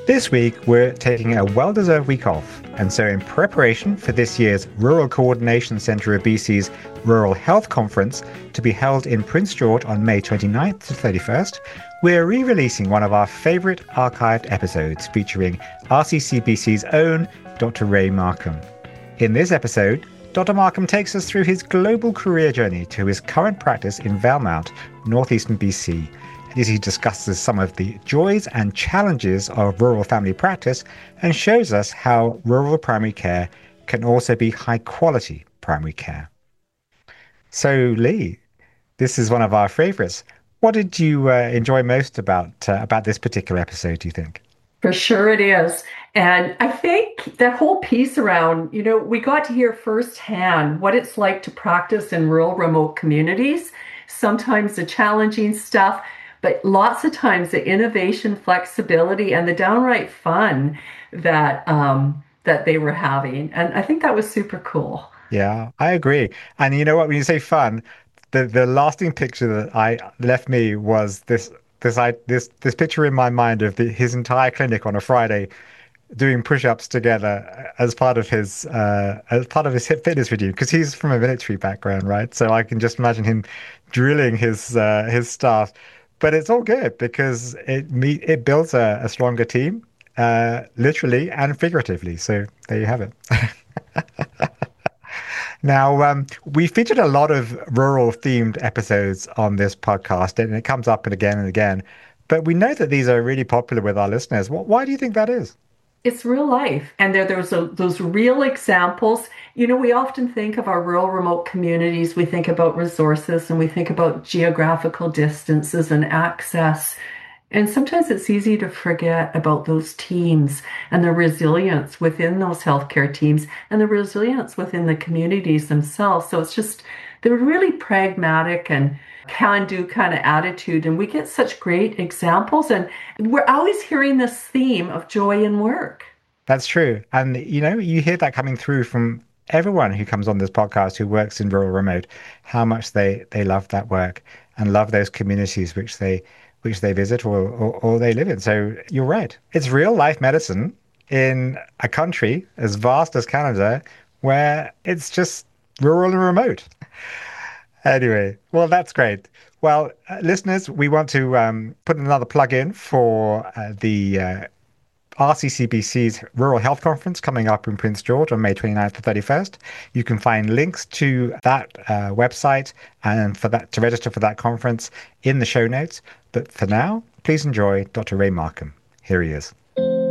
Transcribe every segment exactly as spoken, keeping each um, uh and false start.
This week, we're taking a well-deserved week off, and so in preparation for this year's Rural Coordination Centre of B C's Rural Health Conference to be held in Prince George on May twenty-ninth to thirty-first, we're re-releasing one of our favourite archived episodes featuring R C C B C's own Doctor Ray Markham. In this episode, Doctor Markham takes us through his global career journey to his current practice in Valemount, northeastern B C, as he discusses some of the joys and challenges of rural family practice and shows us how rural primary care can also be high-quality primary care. So, Lee, this is one of our favourites. What did you uh, enjoy most about uh, about this particular episode, do you think? For sure it is. And I think that whole piece around, you know, we got to hear firsthand what it's like to practice in rural remote communities, sometimes the challenging stuff, but lots of times the innovation, flexibility, and the downright fun that um, that they were having. And I think that was super cool. Yeah, I agree. And you know what, when you say fun, the, the lasting picture that I left me was this this I this this picture in my mind of the, his entire clinic on a Friday doing push-ups together as part of his uh, as part of his hip fitness routine, because he's from a military background, right? So I can just imagine him drilling his uh, his staff. But it's all good because it me it builds a, a stronger team, uh, literally and figuratively. So there you have it. Now, um, we featured a lot of rural-themed episodes on this podcast, and it comes up and again and again. But we know that these are really popular with our listeners. Why do you think that is? It's real life. And there, there's a, those real examples. You know, we often think of our rural remote communities, we think about resources and we think about geographical distances and access. And sometimes it's easy to forget about those teams and the resilience within those healthcare teams and the resilience within the communities themselves. So it's just, they're really pragmatic and can-do kind of attitude. And we get such great examples. And we're always hearing this theme of joy in work. That's true. And, you know, you hear that coming through from everyone who comes on this podcast who works in rural remote, how much they, they love that work and love those communities which they which they visit or, or, or they live in. So you're right. It's real life medicine in a country as vast as Canada where it's just rural and remote. Anyway, well, that's great. Well, uh, listeners, we want to um, put another plug in for uh, the uh, R C C B C's Rural Health Conference coming up in Prince George on May twenty-ninth to thirty-first. You can find links to that uh, website and for that to register for that conference in the show notes. But for now, please enjoy Doctor Ray Markham. Here he is.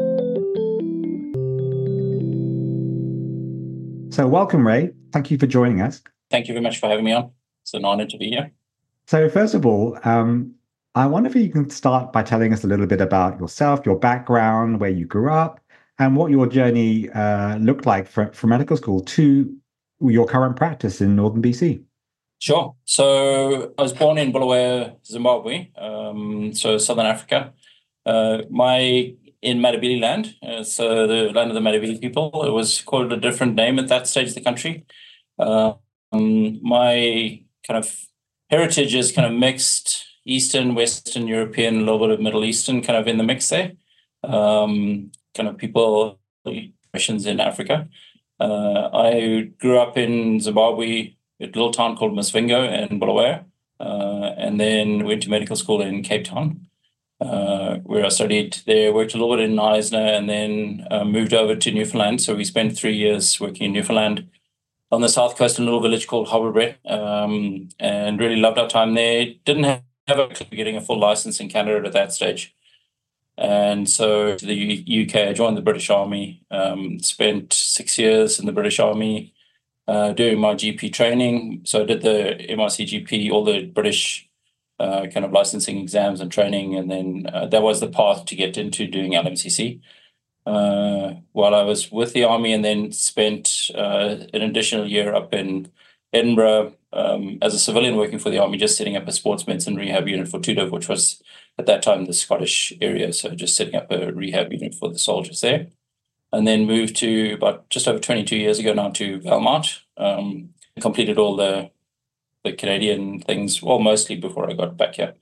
So welcome, Ray. Thank you for joining us. Thank you very much for having me on. It's an honor to be here. So first of all, um, I wonder if you can start by telling us a little bit about yourself, your background, where you grew up, and what your journey uh, looked like for, from medical school to your current practice in northern B C. Sure. So I was born in Bulawayo, Zimbabwe, um, so Southern Africa. Uh, my in Matabele land, uh, so the land of the Matabele people. It was called a different name at that stage of the country. Uh, um, my kind of heritage is kind of mixed. Eastern, Western European, a little bit of Middle Eastern kind of in the mix there. Um, kind of people, nations in Africa. Uh, I grew up in Zimbabwe, a little town called Masvingo in Bulawayo, uh, and then went to medical school in Cape Town, uh, where I studied there, worked a little bit in Knysna, and then uh, moved over to Newfoundland. So we spent three years working in Newfoundland on the south coast in a little village called Harbour um, and really loved our time there. Didn't have Never getting a full license in Canada at that stage. And so to the U K, I joined the British Army, um, spent six years in the British Army uh, doing my G P training. So I did the M R C G P, all the British uh, kind of licensing exams and training. And then uh, that was the path to get into doing L M C C. Uh, while I was with the Army, and then spent uh, an additional year up in Edinburgh um, as a civilian working for the Army, just setting up a sports medicine rehab unit for Tudiv, which was at that time the Scottish area. So just setting up a rehab unit for the soldiers there. And then moved to about just over twenty-two years ago now to Valemount. Um, completed all the the Canadian things, well, mostly before I got back here.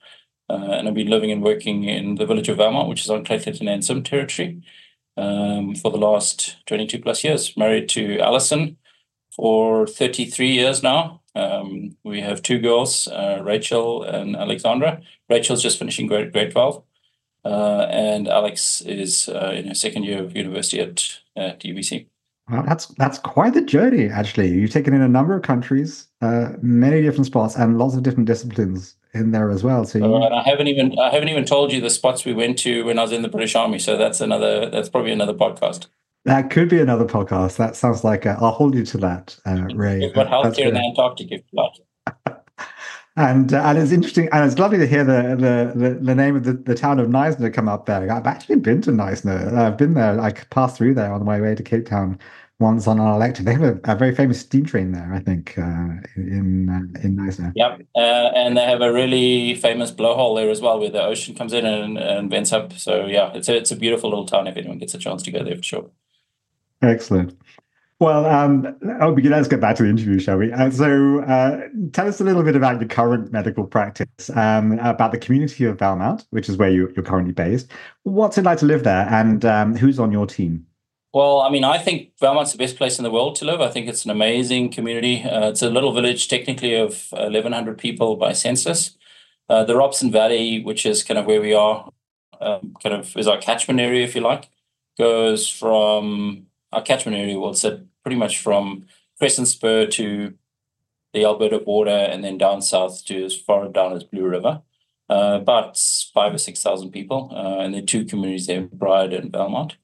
uh, and I've been living and working in the village of Valmont, which is on Clayton and Sim territory, um, for the last twenty-two plus years. Married to Alison for thirty-three years now. Um, we have two girls, uh, Rachel and Alexandra. Rachel's just finishing grade, grade twelve, uh, and Alex is uh, in her second year of university at, at U B C. Well, that's that's quite the journey, actually. You've taken in a number of countries, uh, many different spots, and lots of different disciplines in there as well. So, you... uh, and I haven't even I haven't even told you the spots we went to when I was in the British Army. So that's another that's probably another podcast. That could be another podcast. That sounds like a, I'll hold you to that, uh, Ray. We've got healthcare in the Antarctic, if you like. And uh, and it's interesting, and it's lovely to hear the the the, the name of the, the town of Knysna come up there. I've actually been to Knysna. I've been there. I passed through there on my way to Cape Town once on an electric. They have a, a very famous steam train there, I think, uh, in uh, in Knysna. Yep, uh, and they have a really famous blowhole there as well, where the ocean comes in and, and vents up. So yeah, it's a it's a beautiful little town if anyone gets a chance to go there, for sure. Excellent. Well, um, oh, let's get back to the interview, shall we? Uh, so, uh, tell us a little bit about your current medical practice, um, about the community of Valmont, which is where you, you're currently based. What's it like to live there, and um, who's on your team? Well, I mean, I think Valmont's the best place in the world to live. I think it's an amazing community. Uh, it's a little village, technically, of eleven hundred people by census. Uh, the Robson Valley, which is kind of where we are, um, kind of is our catchment area, if you like, goes from... Our catchment area will sit pretty much from Crescent Spur to the Alberta border, and then down south to as far down as Blue River. Uh, about five or six thousand people, uh, and there are two communities there, Bride and Valmont.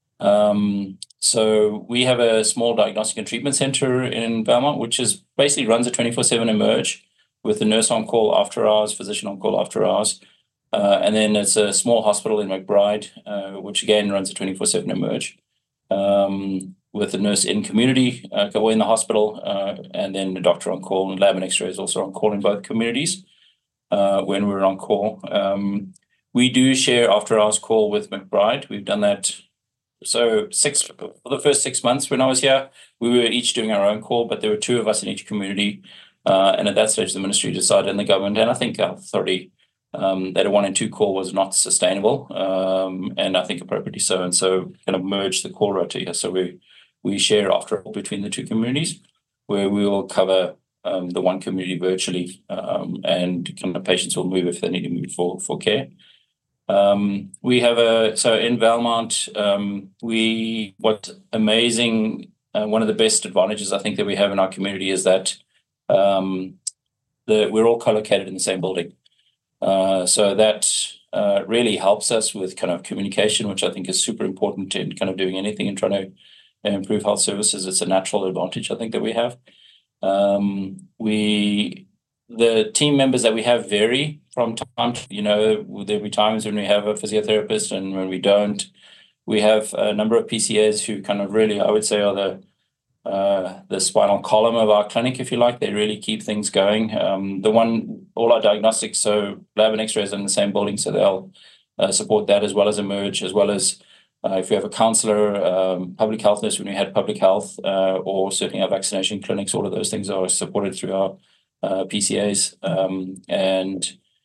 Um, so we have a small diagnostic and treatment center in Valmont, which is basically runs a twenty-four seven emerge with the nurse on call after hours, physician on call after hours. Uh, and then it's a small hospital in McBride, uh, which again runs a twenty-four seven emerge. Um, with the nurse in community, uh, go in the hospital, uh, and then the doctor on call, and lab and X-ray is also on call in both communities uh, when we're on call. Um, we do share after hours call with McBride. We've done that. So six for the first six months when I was here, we were each doing our own call, but there were two of us in each community. Uh, and at that stage, the ministry decided, and the government, and I think our authority, Um, that a one and two call was not sustainable, um, and I think appropriately so. And so kind of merge the call rota here. So we we share after all between the two communities, where we will cover um, the one community virtually, um, and kind of patients will move if they need to move for, for care. Um, we have a, so in Valmont, um, we, what amazing, uh, one of the best advantages I think that we have in our community is that um, the, we're all co-located in the same building. Uh, so that uh, really helps us with kind of communication, which I think is super important in kind of doing anything and trying to improve health services. It's a natural advantage, I think, that we have. Um, we, the team members that we have vary from time to, you know, there'll be times when we have a physiotherapist and when we don't. We have a number of P C As who kind of really, I would say, are the Uh, the spinal column of our clinic, if you like. They really keep things going. Um, the one, all our diagnostics, so lab and X-rays are in the same building, so they'll uh, support that as well as emerge, as well as uh, if we have a counsellor, um, public health nurse when we had public health, uh, or certainly our vaccination clinics. All of those things are supported through our uh, P C As. Um, and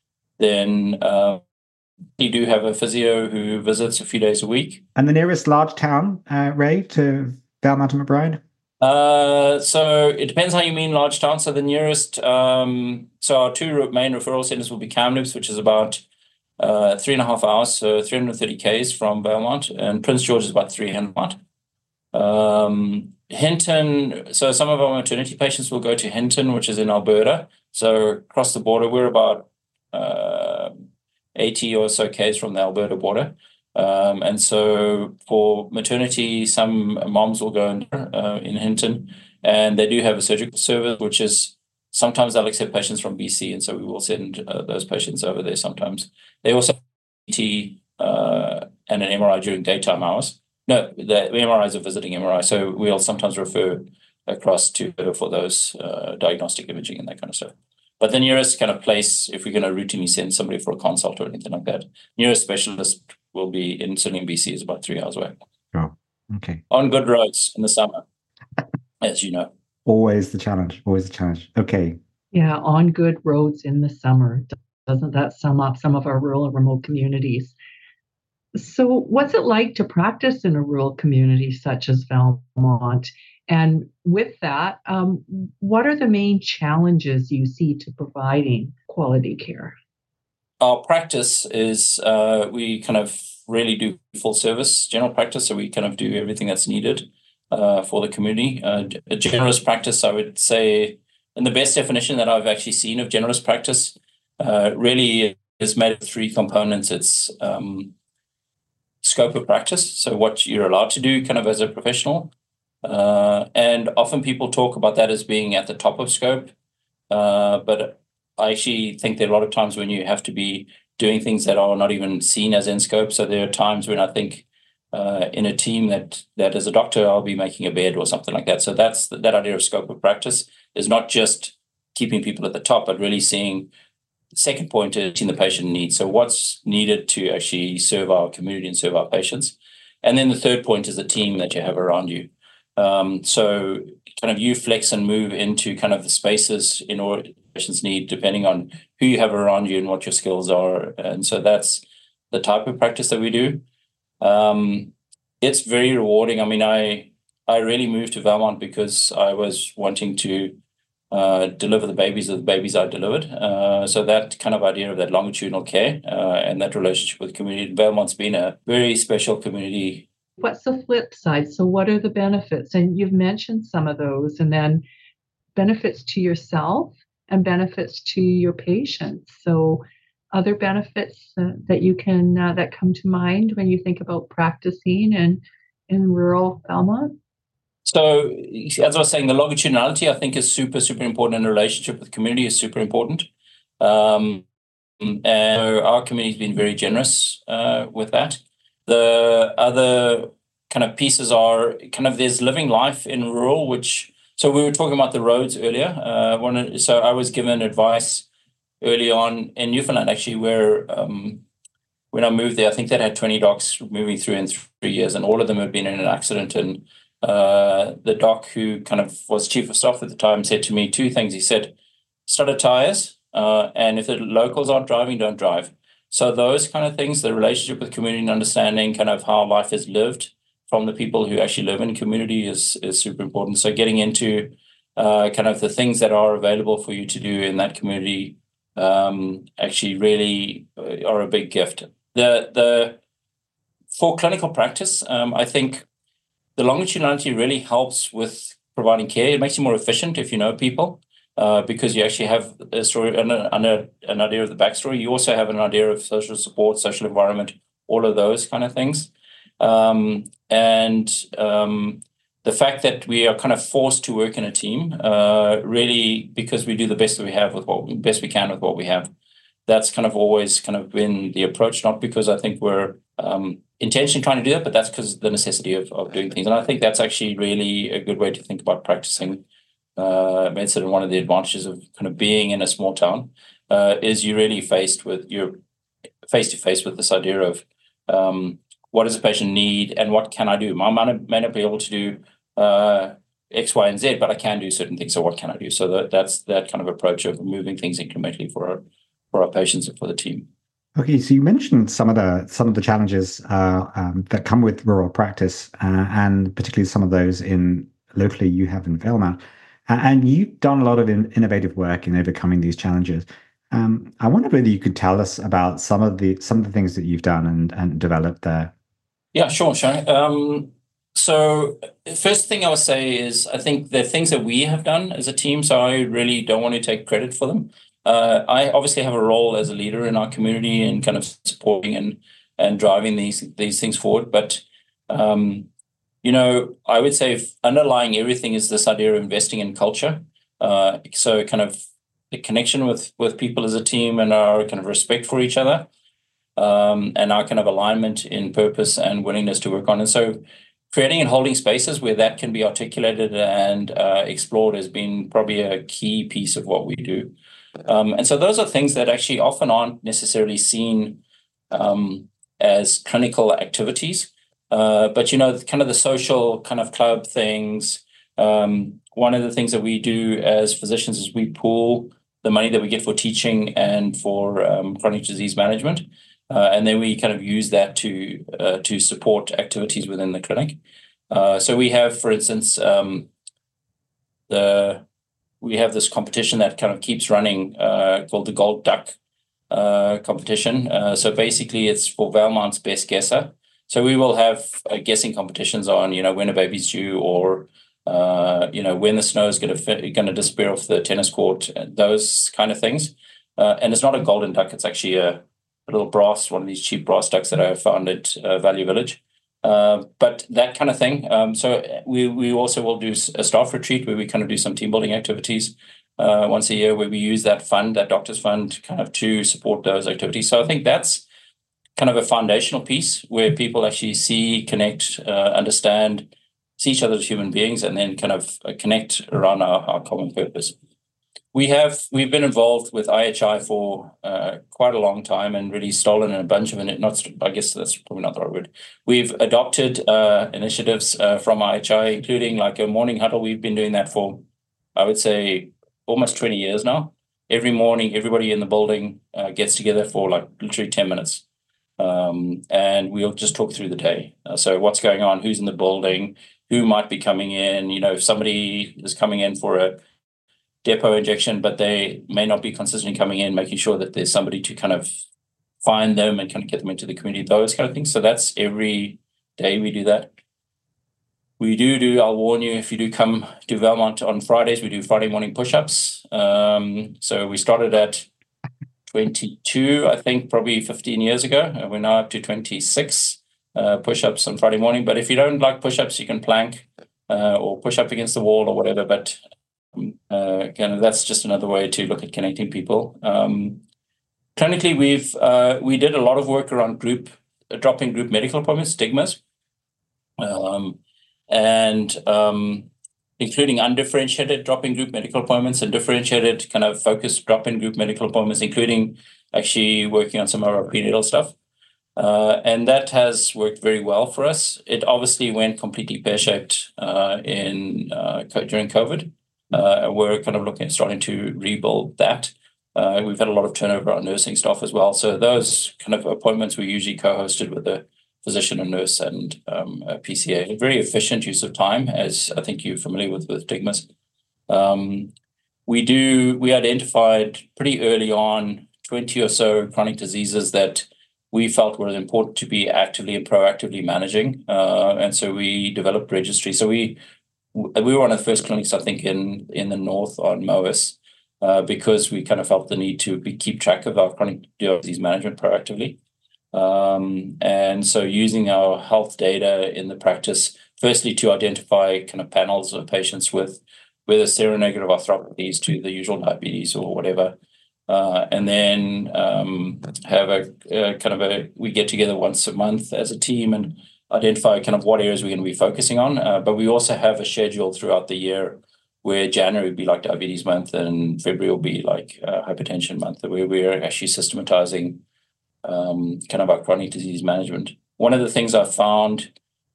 then uh, we do have a physio who visits a few days a week. And the nearest large town, uh, Ray, to Valmont and McBride? Uh, so it depends how you mean large town. So the nearest, um, so our two main referral centers will be Kamloops, which is about uh, three and a half hours, so three hundred thirty kays from Valmont, and Prince George is about three hundred. Um, Hinton, so some of our maternity patients will go to Hinton, which is in Alberta. So across the border, we're about uh, eighty or so kays from the Alberta border. Um, and so for maternity, some moms will go in, uh, in Hinton, and they do have a surgical service, which is sometimes they'll accept patients from B C, and so we will send uh, those patients over there sometimes. They also have C T uh, and an M R I during daytime hours. No, the M R Is are visiting M R I, so we'll sometimes refer across to for those uh, diagnostic imaging and that kind of stuff. But the nearest kind of place, if we're going to routinely send somebody for a consult or anything like that, nearest specialist will be in certainly in B C is about three hours away. Oh, okay. On good roads in the summer, as you know. Always the challenge. Always the challenge. Okay. Yeah, on good roads in the summer. Doesn't that sum up some of our rural and remote communities? So, what's it like to practice in a rural community such as Valmont? And with that, um, what are the main challenges you see to providing quality care? Our practice is uh, we kind of really do full service general practice, so we kind of do everything that's needed uh, for the community. Uh, a generous practice, I would say, and the best definition that I've actually seen of generous practice uh, really is made of three components. It's um, scope of practice, so what you're allowed to do kind of as a professional. Uh, and often people talk about that as being at the top of scope, uh, but I actually think there are a lot of times when you have to be doing things that are not even seen as in scope. So there are times when I think uh, in a team that that as a doctor, I'll be making a bed or something like that. So that's that idea of scope of practice is not just keeping people at the top, but really seeing the second point is seeing the patient needs. So what's needed to actually serve our community and serve our patients. And then the third point is the team that you have around you. Um, so kind of you flex and move into kind of the spaces in order patients need, depending on who you have around you and what your skills are. And so that's the type of practice that we do. Um, it's very rewarding. I mean, I I really moved to Valmont because I was wanting to uh, deliver the babies of the babies I delivered. Uh, so that kind of idea of that longitudinal care uh, and that relationship with community, Valmont's been a very special community. What's the flip side? So, what are the benefits? And you've mentioned some of those, and then benefits to yourself and benefits to your patients. So, other benefits uh, that you can uh, that come to mind when you think about practicing in in rural Valmont? So, as I was saying, the longitudinality I think is super, super important, and the relationship with community is super important. Um, and our community has been very generous uh, with that. The other kind of pieces are kind of there's living life in rural, which so we were talking about the roads earlier. Uh, one, so I was given advice early on in Newfoundland, actually, where um, when I moved there, I think they had twenty docs moving through in three years, and all of them had been in an accident. And uh, the doc who kind of was chief of staff at the time said to me two things. He said, "Start at tires, uh, and if the locals aren't driving, don't drive." So those kind of things, the relationship with community and understanding kind of how life is lived from the people who actually live in community is is super important. So getting into uh, kind of the things that are available for you to do in that community um, actually really are a big gift. The the for clinical practice, um, I think the longitudinality really helps with providing care. It makes you more efficient if you know people. Uh, because you actually have a story and an, an idea of the backstory. You also have an idea of social support, social environment, all of those kind of things. Um, and um, the fact that we are kind of forced to work in a team, uh, really, because we do the best that we have with what best we can with what we have. That's kind of always kind of been the approach, not because I think we're um, intentionally trying to do that, but that's because of the necessity of, of doing things. And I think that's actually really a good way to think about practicing uh, medicine. And one of the advantages of kind of being in a small town uh, is you're really faced with, you're face to face with this idea of um, what does a patient need and what can I do? I may not be able to do uh, X, Y, and Z, but I can do certain things. So what can I do? So that, that's that kind of approach of moving things incrementally for our for our patients and for the team. Okay, so you mentioned some of the some of the challenges uh, um, that come with rural practice, uh, and particularly some of those in locally you have in Valmont. Uh, and you've done a lot of in, innovative work in overcoming these challenges. Um, I wonder whether you could tell us about some of the some of the things that you've done and, and developed there. Yeah, sure, sure. Um, so first thing I would say is I think the things that we have done as a team, so I really don't want to take credit for them. Uh, I obviously have a role as a leader in our community and kind of supporting and and driving these these things forward. But um, you know, I would say underlying everything is this idea of investing in culture. Uh, so kind of the connection with with people as a team and our kind of respect for each other, um, and our kind of alignment in purpose and willingness to work on. And so creating and holding spaces where that can be articulated and uh, explored has been probably a key piece of what we do. Um, and so those are things that actually often aren't necessarily seen um, as clinical activities. Uh, but, you know, kind of the social kind of club things. Um, one of the things that we do as physicians is we pool the money that we get for teaching and for um, chronic disease management. Uh, and then we kind of use that to uh, to support activities within the clinic. Uh, so we have, for instance, um, the we have this competition that kind of keeps running uh, called the Gold Duck uh, competition. Uh, so basically, it's for Valmont's best guesser. So we will have uh, guessing competitions on, you know, when a baby's due, or uh, you know, when the snow is going to going to disappear off the tennis court, those kind of things. Uh, and it's not a golden duck; it's actually a, a little brass, one of these cheap brass ducks that I found at uh, Value Village. Uh, but that kind of thing. Um, so we we also will do a staff retreat where we kind of do some team building activities uh, once a year, where we use that fund, that doctor's fund, kind of to support those activities. So I think that's kind of a foundational piece where people actually see, connect, uh, understand, see each other as human beings, and then kind of connect around our, our common purpose. We have we've been involved with I H I for uh, quite a long time, and really stolen a bunch of it. Not, I guess that's probably not the right word. We've adopted uh, initiatives uh, from I H I, including like a morning huddle. We've been doing that for, I would say, almost twenty years now. Every morning, everybody in the building uh, gets together for like literally ten minutes, um, and we'll just talk through the day. Uh, so what's going on? Who's in the building? Who might be coming in? You know, if somebody is coming in for a depot injection, but they may not be consistently coming in, making sure that there's somebody to kind of find them and kind of get them into the community, those kind of things. So that's every day we do that. We do do, I'll warn you, if you do come to Valmont on Fridays, we do Friday morning push-ups. Um, so we started at twenty-two, I think, probably fifteen years ago. And we're now up to twenty-six uh, push-ups on Friday morning. But if you don't like push-ups, you can plank uh, or push up against the wall or whatever. But Uh, kind of that's just another way to look at connecting people. Um, clinically, we've uh, we did a lot of work around group uh, dropping group medical appointments, stigmas, um, and um, including undifferentiated drop-in group medical appointments and differentiated kind of focused drop-in group medical appointments, including actually working on some of our prenatal stuff. Uh, and that has worked very well for us. It obviously went completely pear-shaped uh, in uh, during COVID. Uh, we're kind of looking at starting to rebuild that. Uh, we've had a lot of turnover on nursing staff as well. So those kind of appointments were usually co-hosted with a physician, a nurse, and um, a P C A. A very efficient use of time, as I think you're familiar with with stigmas. Um, we do. We identified pretty early on twenty or so chronic diseases that we felt were important to be actively and proactively managing, uh, and so we developed registry. So we. We were one of the first clinics, I think, in, in the north on M O A S, uh, because we kind of felt the need to be, keep track of our chronic disease management proactively. Um, and so using our health data in the practice, firstly, to identify kind of panels of patients with whether seronegative arthropathies to the usual diabetes or whatever. Uh, and then um, have a, a kind of a, we get together once a month as a team and identify kind of what areas we're going to be focusing on. Uh, but we also have a schedule throughout the year where January would be like diabetes month and February will be like uh, hypertension month, where we're actually systematizing um, kind of our chronic disease management. One of the things I found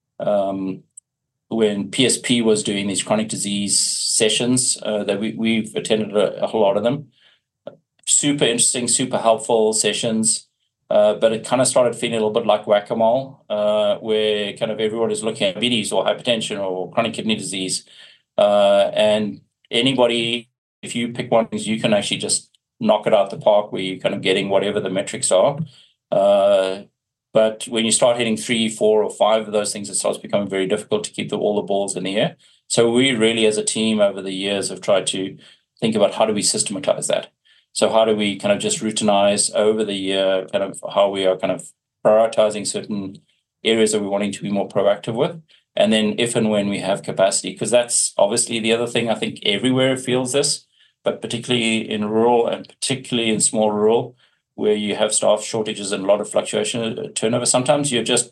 um, when P S P was doing these chronic disease sessions, uh, that we, we've attended a, a whole lot of them, super interesting, super helpful sessions. Uh, but it kind of started feeling a little bit like whack-a-mole, uh, where kind of everyone is looking at diabetes or hypertension or chronic kidney disease. Uh, and anybody, if you pick one of these, you can actually just knock it out the park where you're kind of getting whatever the metrics are. Uh, but when you start hitting three, four, or five of those things, it starts becoming very difficult to keep the, all the balls in the air. So we really, as a team over the years, have tried to think about how do we systematize that. So how do we kind of just routinize over the year kind of how we are kind of prioritizing certain areas that we're wanting to be more proactive with? And then if and when we have capacity, because that's obviously the other thing, I think everywhere feels this, but particularly in rural and particularly in small rural, where you have staff shortages and a lot of fluctuation, turnover, sometimes you're just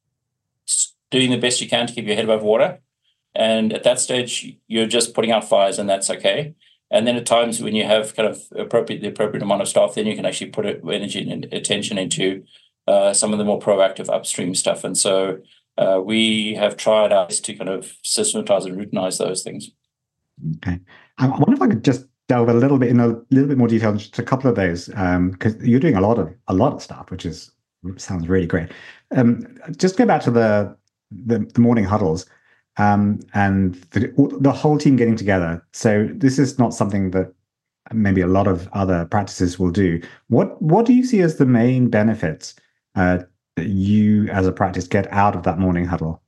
doing the best you can to keep your head above water. And at that stage, you're just putting out fires, and that's okay. And then at times when you have kind of appropriate the appropriate amount of staff, then you can actually put energy and attention into uh, some of the more proactive upstream stuff. And so uh, we have tried out to kind of systematize and routinize those things. Okay. I wonder if I could just delve a little bit in a little bit more detail on just a couple of those, because um, you're doing a lot of a lot of stuff, which is sounds really great. Um, just go back to the the, the morning huddles um, and the, the whole team getting together. So this is not something that maybe a lot of other practices will do. What what do you see as the main benefits uh, that you as a practice get out of that morning huddle?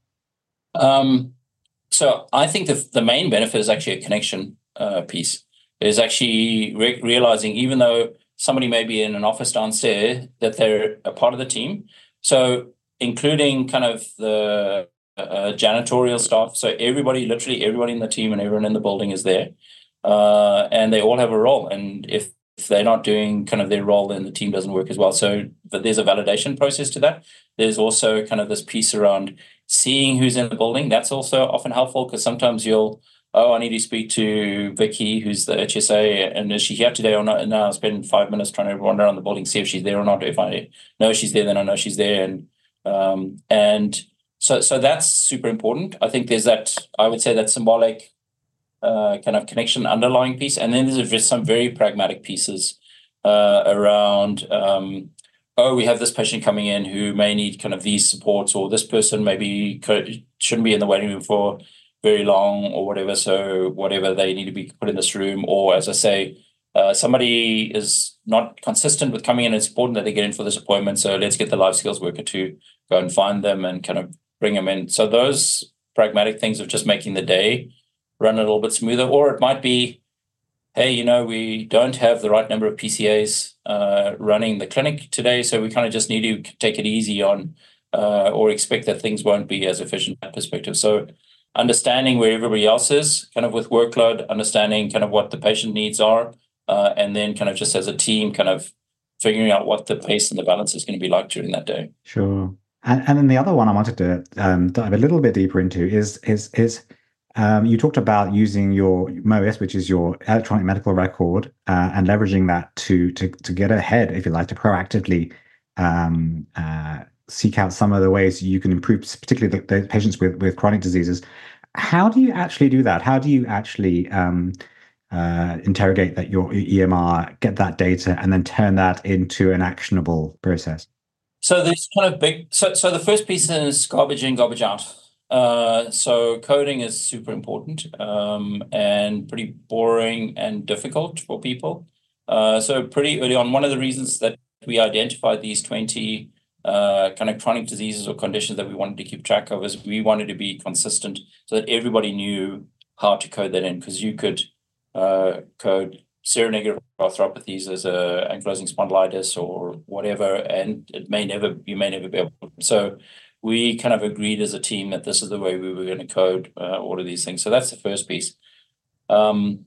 Um, so I think the the main benefit is actually a connection uh, piece. Is actually re- realizing, even though somebody may be in an office downstairs, that they're a part of the team. So including kind of the uh, janitorial staff. So everybody, literally everybody in the team and everyone in the building is there. Uh, and they all have a role. And if, if they're not doing kind of their role, then the team doesn't work as well. So but there's a validation process to that. There's also kind of this piece around seeing who's in the building. That's also often helpful, because sometimes you'll, oh, I need to speak to Vicky, who's the H S A, and is she here today or not? And now I'll spend five minutes trying to wander around the building, see if she's there or not. If I know she's there, then I know she's there. And um, and so so that's super important. I think there's that, I would say, that symbolic uh, kind of connection underlying piece. And then there's just some very pragmatic pieces uh, around, um, oh, we have this patient coming in who may need kind of these supports, or this person maybe could, shouldn't be in the waiting room for very long or whatever, so whatever, they need to be put in this room. Or as I say, uh, somebody is not consistent with coming in, it's important that they get in for this appointment, so let's get the life skills worker to go and find them and kind of bring them in. So those pragmatic things of just making the day run a little bit smoother. Or it might be, hey, you know, we don't have the right number of P C As uh, running the clinic today, so we kind of just need to take it easy on uh, or expect that things won't be as efficient from that perspective. So understanding where everybody else is kind of with workload, understanding kind of what the patient needs are, uh, and then kind of just as a team kind of figuring out what the pace and the balance is going to be like during that day. Sure. And, and then the other one I wanted to um, dive a little bit deeper into is is is um, you talked about using your M O I S, which is your electronic medical record, uh, and leveraging that to to to get ahead, if you like, to proactively um, uh, seek out some of the ways you can improve, particularly the, the patients with, with chronic diseases. How do you actually do that? How do you actually um, uh, interrogate that your E M R, get that data, and then turn that into an actionable process? So there's kind of big, so, so the first piece is garbage in, garbage out. Uh, so coding is super important um, and pretty boring and difficult for people. Uh, so pretty early on, one of the reasons that we identified these twenty uh, kind of chronic diseases or conditions that we wanted to keep track of is we wanted to be consistent so that everybody knew how to code that in, because you could uh, code seronegative arthropathies as a ankylosing spondylitis or whatever, and it may never, you may never be able to. So we kind of agreed as a team that this is the way we were going to code uh, all of these things. So that's the first piece. Um,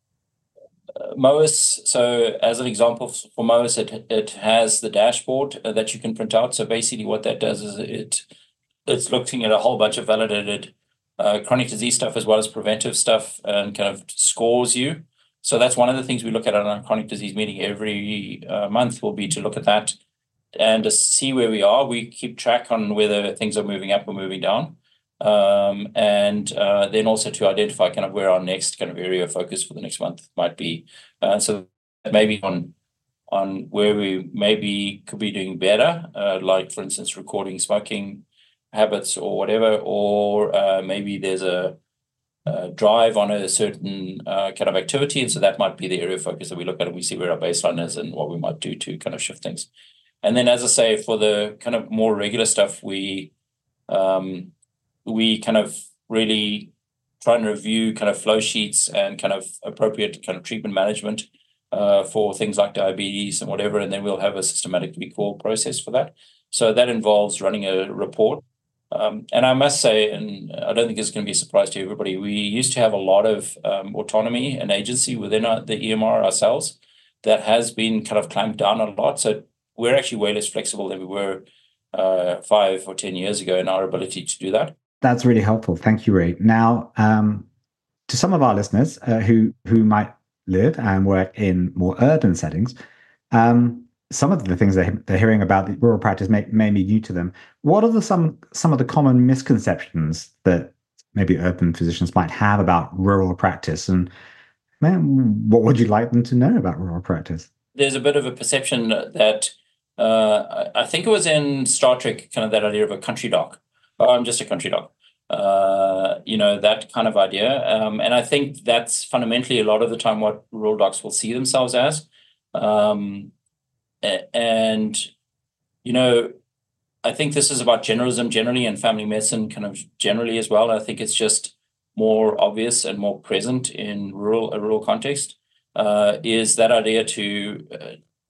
M O I S, so as an example for M O I S, it, it has the dashboard uh, that you can print out. So basically what that does is it it's looking at a whole bunch of validated uh, chronic disease stuff as well as preventive stuff, and kind of scores you. So that's one of the things we look at on our chronic disease meeting every uh, month will be to look at that and to see where we are. We keep track on whether things are moving up or moving down. Um, and uh, then also to identify kind of where our next kind of area of focus for the next month might be. Uh, so maybe on on where we maybe could be doing better, uh, like for instance recording smoking habits or whatever, or uh, maybe there's a, a drive on a certain uh, kind of activity, and so that might be the area of focus that we look at and we see where our baseline is and what we might do to kind of shift things. And then, as I say, for the kind of more regular stuff, we um, we kind of really try and review kind of flow sheets and kind of appropriate kind of treatment management uh, for things like diabetes and whatever, and then we'll have a systematic recall process for that. So that involves running a report. Um, and I must say, and I don't think it's going to be a surprise to everybody, we used to have a lot of um, autonomy and agency within our, the E M R ourselves. That has been kind of clamped down a lot. So we're actually way less flexible than we were uh, five or ten years ago in our ability to do that. That's really helpful. Thank you, Ray. Now, um, to some of our listeners uh, who who might live and work in more urban settings, um, some of the things they're, they're hearing about the rural practice may, may be new to them. What are the some some of the common misconceptions that maybe urban physicians might have about rural practice, and Man, what would you like them to know about rural practice? There's a bit of a perception that uh, I think it was in Star Trek, kind of that idea of a country doc. Oh, I'm just a country doc. Uh, you know, that kind of idea. Um, and I think that's fundamentally a lot of the time what rural docs will see themselves as. Um, and, you know, I think this is about generalism generally and family medicine kind of generally as well. I think it's just more obvious and more present in rural a rural context. Uh, is that idea to uh,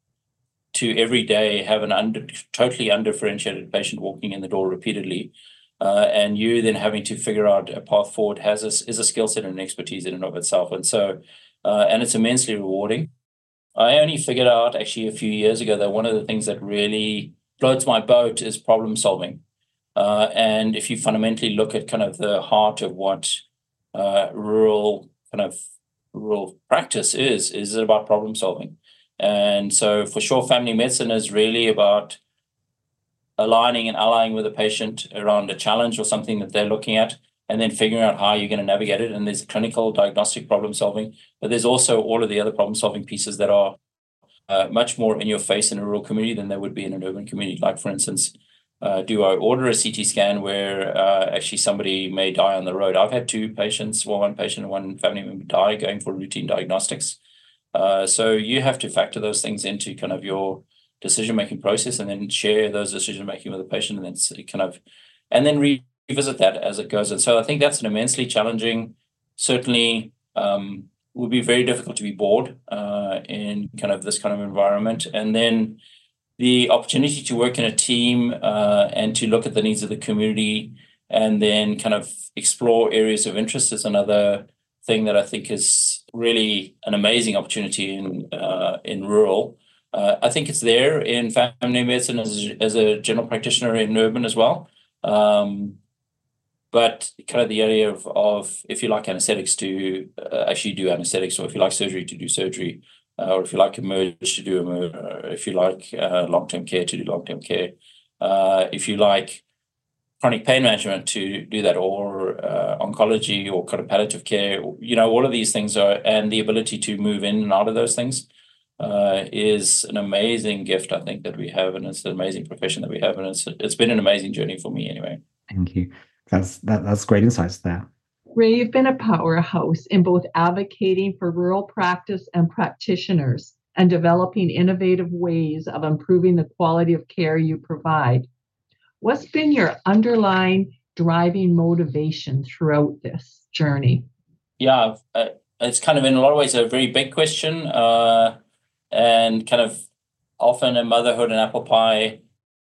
to every day have an under, totally undifferentiated patient walking in the door repeatedly, uh, and you then having to figure out a path forward has a, is a skill set and an expertise in and of itself. And so, uh, and it's immensely rewarding. I only figured out actually a few years ago that one of the things that really floats my boat is problem solving. Uh, and if you fundamentally look at kind of the heart of what uh, rural kind of rural practice is, is it about problem solving? And so for sure, family medicine is really about aligning and allying with a patient around a challenge or something that they're looking at, and then figuring out how you're going to navigate it. And there's clinical diagnostic problem solving, but there's also all of the other problem solving pieces that are uh, much more in your face in a rural community than they would be in an urban community. Like, for instance, uh, do I order a C T scan where uh, actually somebody may die on the road? I've had two patients, well, one patient and one family member die going for routine diagnostics. Uh, so you have to factor those things into kind of your decision-making process, and then share those decision-making with the patient, and then kind of, and then revisit that as it goes. And so I think that's an immensely challenging, certainly um, would be very difficult to be bored uh, in kind of this kind of environment. And then the opportunity to work in a team uh, and to look at the needs of the community and then kind of explore areas of interest is another thing that I think is really an amazing opportunity in uh, in rural. Uh, I think it's there in family medicine as, as a general practitioner in urban as well. Um, but kind of the area of, of, if you like anesthetics, to uh, actually do anesthetics, or if you like surgery, to do surgery, uh, or if you like emerge, to do emerge, or if you like uh, long-term care, to do long-term care, uh, if you like chronic pain management, to do that, or uh, oncology, or kind of palliative care, you know, all of these things are, and the ability to move in and out of those things uh, is an amazing gift, I think, that we have, and it's an amazing profession that we have, and it's it's been an amazing journey for me anyway. Thank you. That's that, that's great insights there. Ray, you've been a powerhouse in both advocating for rural practice and practitioners and developing innovative ways of improving the quality of care you provide. What's been your underlying driving motivation throughout this journey? Yeah, uh, it's kind of in a lot of ways a very big question, uh, and kind of often a motherhood and apple pie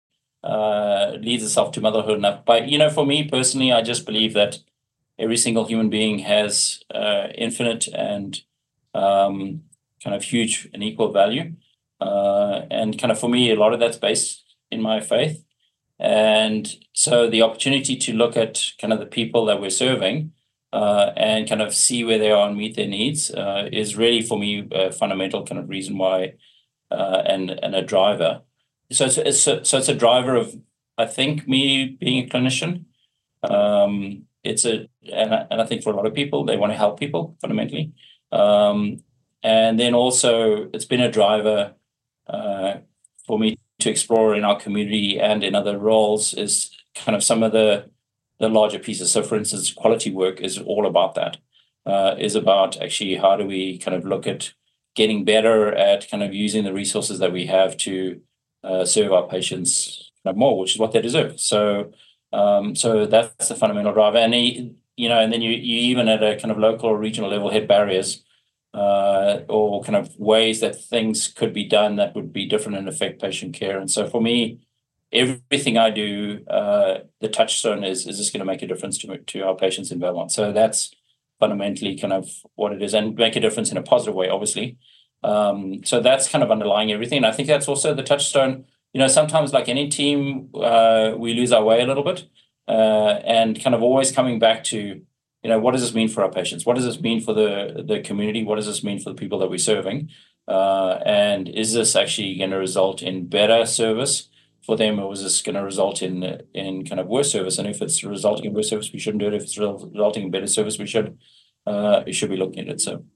uh, leads itself to motherhood and apple pie. You know, for me personally, I just believe that every single human being has uh, infinite and um, kind of huge and equal value. Uh, and kind of for me, a lot of that's based in my faith. And so the opportunity to look at kind of the people that we're serving uh, and kind of see where they are and meet their needs uh, is really, for me, a fundamental kind of reason why uh, and, and a driver. So it's, it's a, so it's a driver of, I think, me being a clinician. Um, it's a, and I, and I think for a lot of people, they want to help people fundamentally. Um, and then also it's been a driver uh, for me to explore in our community and in other roles is kind of some of the the larger pieces. So for instance, quality work is all about that, uh, is about actually how do we kind of look at getting better at kind of using the resources that we have to uh, serve our patients kind of more, which is what they deserve. So um, so that's the fundamental driver. And, he, you know, and then you, you even at a kind of local or regional level hit barriers uh, or kind of ways that things could be done that would be different and affect patient care. And so for me, everything I do, uh, the touchstone is, is this going to make a difference to, to our patients in Vermont? So that's fundamentally kind of what it is, and make a difference in a positive way, obviously. Um, so that's kind of underlying everything. And I think that's also the touchstone. You know, sometimes like any team, uh, we lose our way a little bit uh, and kind of always coming back to, you know, what does this mean for our patients? What does this mean for the, the community? What does this mean for the people that we're serving? Uh, and is this actually going to result in better service for them, or is this going to result in in kind of worse service? And if it's resulting in worse service, we shouldn't do it. If it's resulting in better service, we should uh, we should be looking at it. So,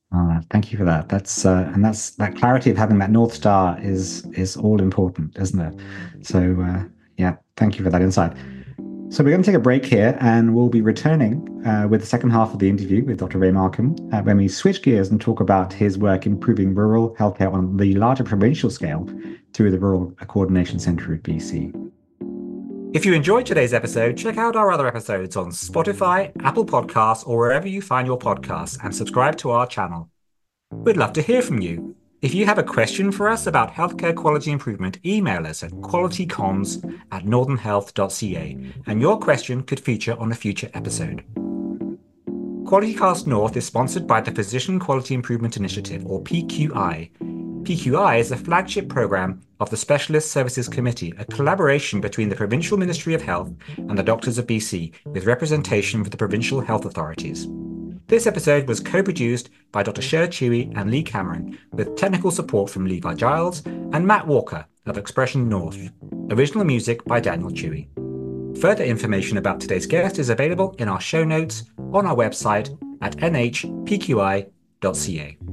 Uh, thank you for that. That's uh, and that's that clarity of having that North Star is is all important, isn't it? So uh, yeah, thank you for that insight. So we're going to take a break here, and we'll be returning uh, with the second half of the interview with Doctor Ray Markham uh, when we switch gears and talk about his work improving rural healthcare on the larger provincial scale through the Rural Coordination Centre of B C. If you enjoyed today's episode, check out our other episodes on Spotify, Apple Podcasts, or wherever you find your podcasts, and subscribe to our channel. We'd love to hear from you. If you have a question for us about healthcare quality improvement, email us at qualitycomms at northernhealth dot c a, and your question could feature on a future episode. QualityCast North is sponsored by the Physician Quality Improvement Initiative, or P Q I. P Q I is the flagship program of the Specialist Services Committee, a collaboration between the Provincial Ministry of Health and the Doctors of B C, with representation for the provincial health authorities. This episode was co-produced by Doctor Cher Chewy and Lee Cameron, with technical support from Levi Giles and Matt Walker of Expression North. Original music by Daniel Chewy. Further information about today's guest is available in our show notes on our website at n h p q i dot c a.